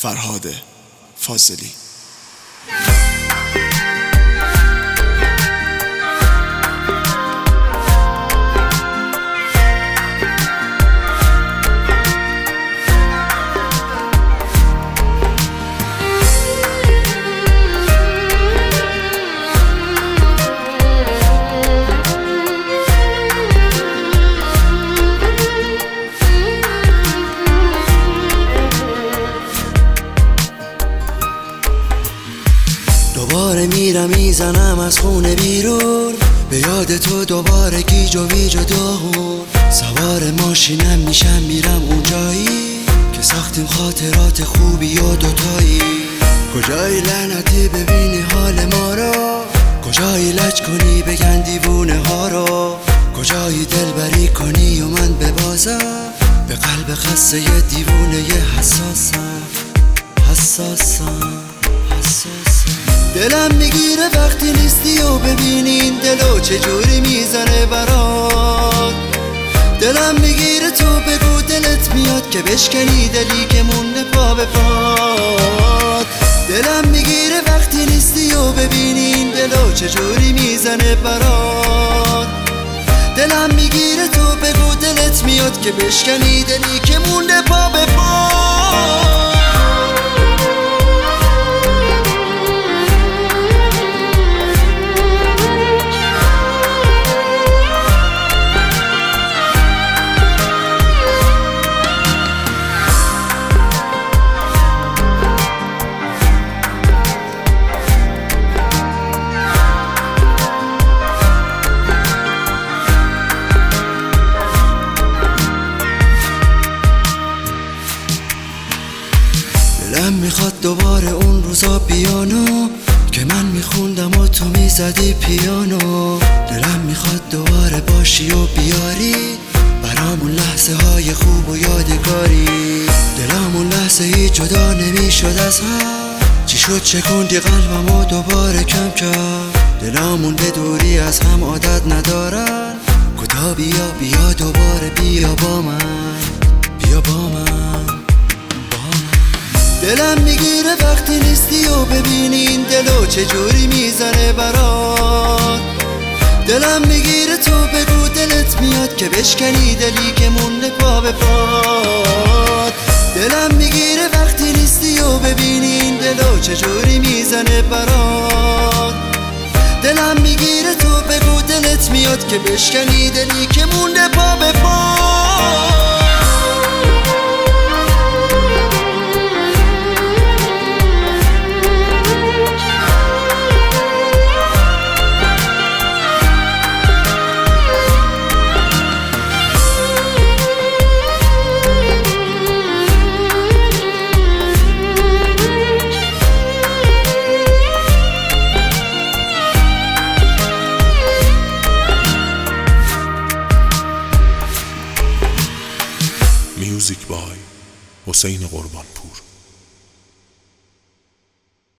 فرهاد فاضلی. دوباره میرم میزنم از خونه بیرون، به یاد تو دوباره گیج و ویج و داغون. سوار ماشینم میشم میرم اون جایی که ساختیم خاطرات خوبی و دوتایی. کجایی لعنتی ببینی حال ما رو، کجایی لج کنی بگن دیوونه ها رو، کجایی دلبری کنی و من ببازم به قلب خسته ی دیوونه ی حساسم. دلم میگیره وقتی نیستی و ببینی این دلو چجوری میزنه برات. دلم میگیره تو بگو دلت میاد که بشکنی دلی که مونده پا به پات. دلم میگیره وقتی نیستی و ببینی این دلو چجوری میزنه برات. دلم میگیره تو بگو دلت میاد که بشکنی دلی که مونده پا به پات. دلم میخواد دوباره اون روزا بیانو که من میخوندم و تو میزدی پیانو. دلم میخواد دوباره باشی و بیاری برامون لحظه های خوب و یادگاری. دلمون لحظه ای جدا نمیشد از هم، چی شد شکوندی قلبم و دوباره کم کرد. دلمون به دوری از هم عادت ندارن، کتا بیا دوباره بیا با من، بیا با من. دلم میگیره وقتی نیستی و ببینی این دلو چجوری میزنه برات. دلم میگیره تو بگو دلت میاد که بشکنی دلی که مونده پا به پات. دلم میگیره وقتی نیستی و ببینی این دلو چجوری میزنه برات. دلم میگیره تو بگو دلت میاد که بشکنی دلی که مونده پا به پات. میوزیک بای حسین قربانپور.